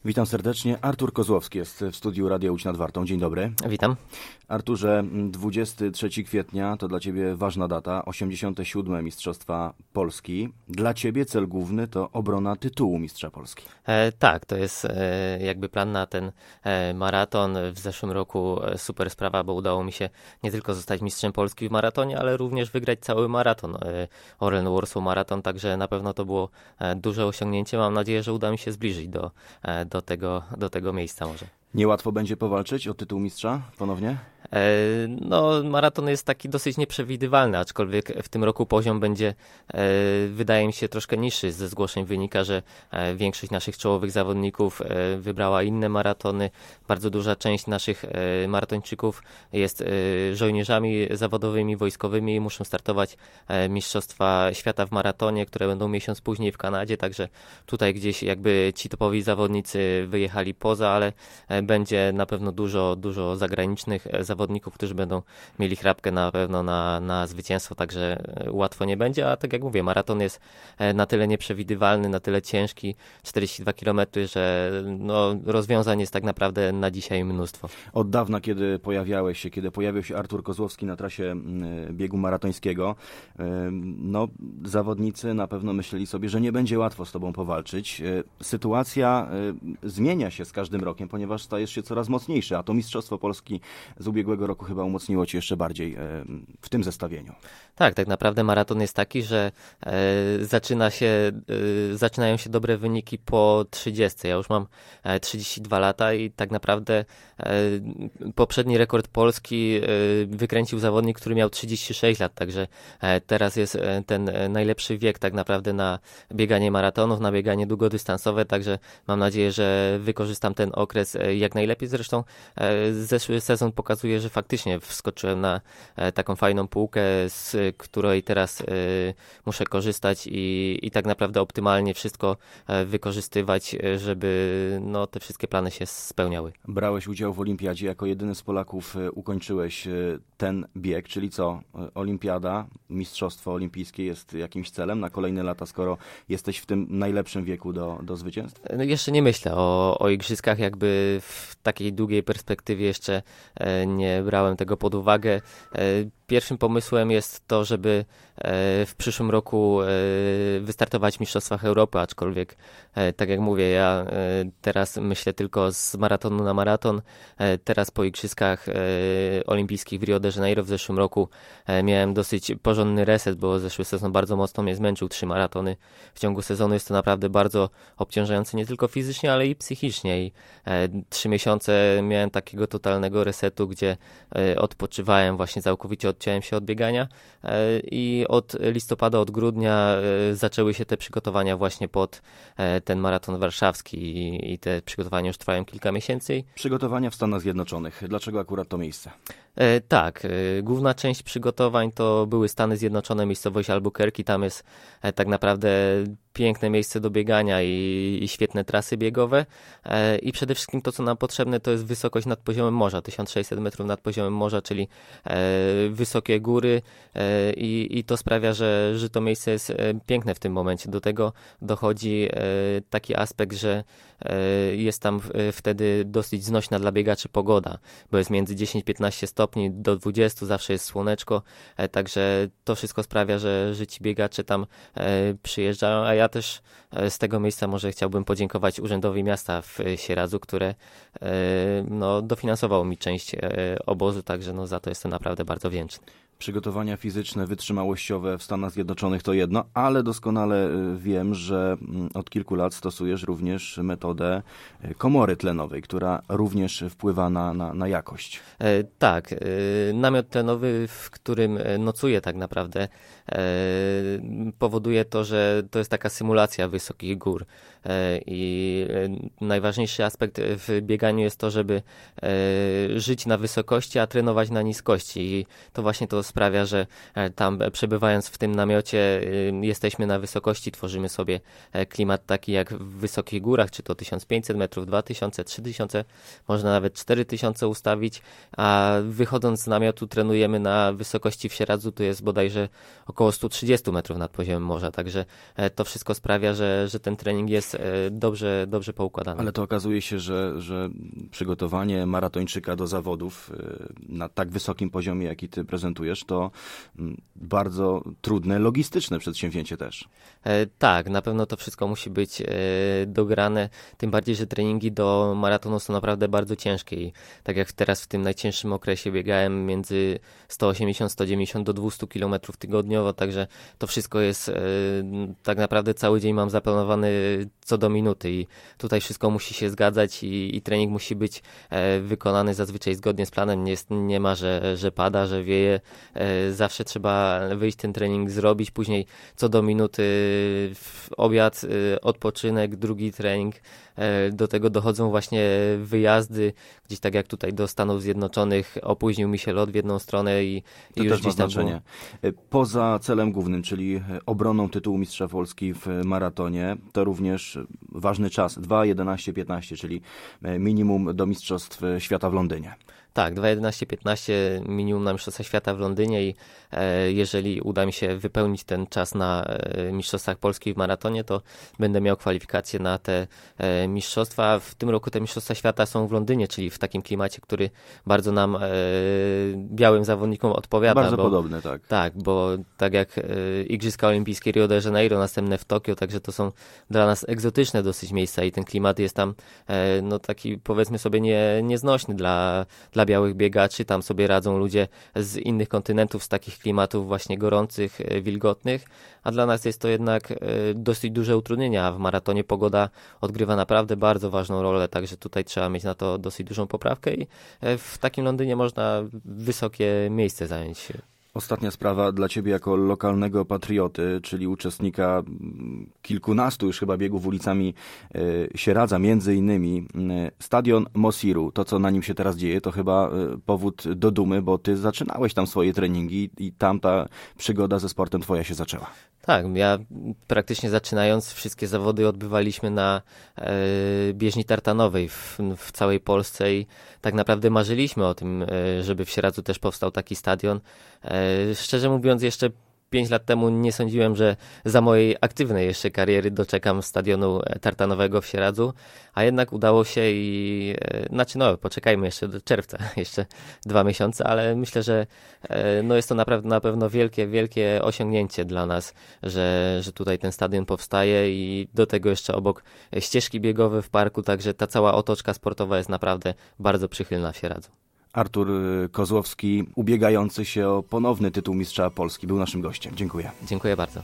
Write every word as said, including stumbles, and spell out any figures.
Witam serdecznie. Artur Kozłowski jest w studiu Radia Łódź nad Wartą. Dzień dobry. Witam. Arturze, dwudziestego trzeciego kwietnia to dla Ciebie ważna data, osiemdziesiąte siódme Mistrzostwa Polski. Dla Ciebie cel główny to obrona tytułu Mistrza Polski. E, tak, to jest e, jakby plan na ten e, maraton. W zeszłym roku e, super sprawa, bo udało mi się nie tylko zostać mistrzem Polski w maratonie, ale również wygrać cały maraton, e, Orlen Warsaw Maraton, także na pewno to było e, duże osiągnięcie. Mam nadzieję, że uda mi się zbliżyć do, e, do, tego, do tego miejsca może. Niełatwo będzie powalczyć o tytuł mistrza ponownie? No, maraton jest taki dosyć nieprzewidywalny, aczkolwiek w tym roku poziom będzie, wydaje mi się, troszkę niższy. Ze zgłoszeń wynika, że większość naszych czołowych zawodników wybrała inne maratony. Bardzo duża część naszych maratończyków jest żołnierzami zawodowymi, wojskowymi i muszą startować Mistrzostwa Świata w maratonie, które będą miesiąc później w Kanadzie, także tutaj gdzieś jakby ci topowi zawodnicy wyjechali poza, ale będzie na pewno dużo, dużo zagranicznych zawodników, którzy będą mieli chrapkę na pewno na, na zwycięstwo, także łatwo nie będzie, a tak jak mówię, maraton jest na tyle nieprzewidywalny, na tyle ciężki, czterdzieści dwa kilometry, że no, rozwiązań jest tak naprawdę na dzisiaj mnóstwo. Od dawna, kiedy pojawiałeś się, kiedy pojawił się Artur Kozłowski na trasie biegu maratońskiego, no zawodnicy na pewno myśleli sobie, że nie będzie łatwo z Tobą powalczyć. Sytuacja zmienia się z każdym rokiem, ponieważ stajesz się coraz mocniejszy, a to Mistrzostwo Polski z ubiegłego roku chyba umocniło Cię jeszcze bardziej w tym zestawieniu. Tak, tak naprawdę maraton jest taki, że e, zaczyna się, e, zaczynają się dobre wyniki po trzydziestce. Ja już mam e, trzydzieści dwa lata i tak naprawdę e, poprzedni rekord Polski e, wykręcił zawodnik, który miał trzydzieści sześć lat, także e, teraz jest e, ten e, najlepszy wiek tak naprawdę na bieganie maratonów, na bieganie długodystansowe, także mam nadzieję, że wykorzystam ten okres e, jak najlepiej. Zresztą e, zeszły sezon pokazuje, że faktycznie wskoczyłem na e, taką fajną półkę, z której teraz y, muszę korzystać i, i tak naprawdę optymalnie wszystko y, wykorzystywać, żeby no, te wszystkie plany się spełniały. Brałeś udział w olimpiadzie, jako jedyny z Polaków y, ukończyłeś y, ten bieg, czyli co? Y, olimpiada, mistrzostwo olimpijskie jest jakimś celem na kolejne lata, skoro jesteś w tym najlepszym wieku do, do zwycięstw? No, jeszcze nie myślę o, o igrzyskach, jakby w takiej długiej perspektywie jeszcze y, nie brałem tego pod uwagę. Y, Pierwszym pomysłem jest to, żeby w przyszłym roku wystartować w Mistrzostwach Europy, aczkolwiek tak jak mówię, ja teraz myślę tylko z maratonu na maraton. Teraz po Igrzyskach Olimpijskich w Rio de Janeiro w zeszłym roku miałem dosyć porządny reset, bo zeszły sezon bardzo mocno mnie zmęczył. Trzy maratony w ciągu sezonu jest to naprawdę bardzo obciążające nie tylko fizycznie, ale i psychicznie. I trzy miesiące miałem takiego totalnego resetu, gdzie odpoczywałem, właśnie całkowicie odciąłem się od biegania i od listopada, od grudnia zaczęły się te przygotowania właśnie pod ten maraton warszawski i, i te przygotowania już trwają kilka miesięcy. Przygotowania w Stanach Zjednoczonych. Dlaczego akurat to miejsce? E, tak, e, główna część przygotowań to były Stany Zjednoczone, miejscowość Albuquerque. Tam jest e, tak naprawdę piękne miejsce do biegania i, i świetne trasy biegowe e, i przede wszystkim to, co nam potrzebne, to jest wysokość nad poziomem morza, tysiąc sześćset metrów nad poziomem morza, czyli e, wysokie góry e, i, i to sprawia, że, że to miejsce jest e, piękne w tym momencie. Do tego dochodzi e, taki aspekt, że e, jest tam e, wtedy dosyć znośna dla biegaczy pogoda, bo jest między dziesięć piętnaście stopni do dwudziestu, zawsze jest słoneczko, e, także to wszystko sprawia, że, że ci biegacze tam e, przyjeżdżają, a ja też z tego miejsca może chciałbym podziękować Urzędowi Miasta w Sieradzu, które no, dofinansowało mi część obozu, także no, za to jestem naprawdę bardzo wdzięczny. Przygotowania fizyczne, wytrzymałościowe w Stanach Zjednoczonych to jedno, ale doskonale wiem, że od kilku lat stosujesz również metodę komory tlenowej, która również wpływa na, na, na jakość. E, tak, e, namiot tlenowy, w którym nocuję tak naprawdę, e, powoduje to, że to jest taka symulacja wysokich gór e, i e, najważniejszy aspekt w bieganiu jest to, żeby e, żyć na wysokości, a trenować na niskości i to właśnie to sprawia, że tam przebywając w tym namiocie jesteśmy na wysokości, tworzymy sobie klimat taki jak w wysokich górach, czy to tysiąc pięćset metrów, dwa tysiące, trzy tysiące, można nawet cztery tysiące ustawić, a wychodząc z namiotu trenujemy na wysokości w Sieradzu, to jest bodajże około sto trzydzieści metrów nad poziomem morza, także to wszystko sprawia, że, że ten trening jest dobrze, dobrze poukładany. Ale to okazuje się, że, że przygotowanie maratończyka do zawodów na tak wysokim poziomie, jaki ty prezentujesz, to bardzo trudne, logistyczne przedsięwzięcie też. E, tak, na pewno to wszystko musi być e, dograne, tym bardziej, że treningi do maratonu są naprawdę bardzo ciężkie i tak jak teraz w tym najcięższym okresie biegałem między sto osiemdziesiąt, sto dziewięćdziesiąt do dwieście kilometrów tygodniowo, także to wszystko jest e, tak naprawdę cały dzień mam zaplanowany co do minuty i tutaj wszystko musi się zgadzać i, i trening musi być e, wykonany zazwyczaj zgodnie z planem, nie, jest, nie ma, że, że pada, że wieje, e, zawsze trzeba wyjść ten trening zrobić, później co do minuty obiad, odpoczynek, drugi trening, do tego dochodzą właśnie wyjazdy, gdzieś tak jak tutaj do Stanów Zjednoczonych, opóźnił mi się lot w jedną stronę i, i już gdzieś tam znaczenie. Było. Poza celem głównym, czyli obroną tytułu mistrza Polski w maratonie, to również ważny czas, dwa jedenaście piętnaście, czyli minimum do mistrzostw świata w Londynie. Tak, dwa jedenaście piętnaście minimum na Mistrzostwa Świata w Londynie i e, jeżeli uda mi się wypełnić ten czas na e, Mistrzostwach Polski w maratonie, to będę miał kwalifikacje na te e, mistrzostwa. W tym roku te Mistrzostwa Świata są w Londynie, czyli w takim klimacie, który bardzo nam, e, białym zawodnikom odpowiada. Bardzo bo, podobny, tak. Tak, bo tak jak e, Igrzyska Olimpijskie Rio de Janeiro, następne w Tokio, także to są dla nas egzotyczne dosyć miejsca i ten klimat jest tam e, no taki powiedzmy sobie nie, nieznośny dla, dla Dla białych biegaczy, tam sobie radzą ludzie z innych kontynentów, z takich klimatów właśnie gorących, wilgotnych, a dla nas jest to jednak dosyć duże utrudnienia, a w maratonie pogoda odgrywa naprawdę bardzo ważną rolę, także tutaj trzeba mieć na to dosyć dużą poprawkę i w takim Londynie można wysokie miejsce zająć. Ostatnia sprawa dla ciebie jako lokalnego patrioty, czyli uczestnika kilkunastu już chyba biegów ulicami Sieradza, między innymi stadion Mosiru. To, co na nim się teraz dzieje, to chyba powód do dumy, bo ty zaczynałeś tam swoje treningi i tam ta przygoda ze sportem twoja się zaczęła. Tak, ja praktycznie zaczynając wszystkie zawody odbywaliśmy na e, bieżni tartanowej w, w całej Polsce i tak naprawdę marzyliśmy o tym, e, żeby w Sieradzu też powstał taki stadion. E, szczerze mówiąc jeszcze Pięć lat temu nie sądziłem, że za mojej aktywnej jeszcze kariery doczekam stadionu tartanowego w Sieradzu, a jednak udało się i znaczy no poczekajmy jeszcze do czerwca, jeszcze dwa miesiące, ale myślę, że no jest to naprawdę na pewno wielkie, wielkie osiągnięcie dla nas, że, że tutaj ten stadion powstaje i do tego jeszcze obok ścieżki biegowe w parku, także ta cała otoczka sportowa jest naprawdę bardzo przychylna w Sieradzu. Artur Kozłowski, ubiegający się o ponowny tytuł mistrza Polski, był naszym gościem. Dziękuję. Dziękuję bardzo.